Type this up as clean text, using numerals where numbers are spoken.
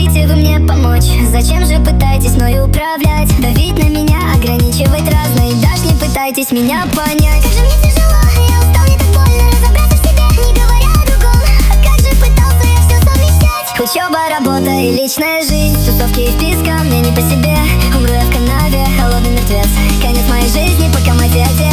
хотите вы мне помочь? Зачем же пытаетесь мною управлять? Давить на меня, ограничивать разные. Даже не пытайтесь меня понять. Как же мне тяжело, я устал, мне так больно разобраться в себе, не говоря о другом. Как же пытался я все совмещать. Учеба, работа и личная жизнь, тусовки и вписка, мне не по себе. Умру я в канаве, холодный мертвец. Конец моей жизни, пока мать и отец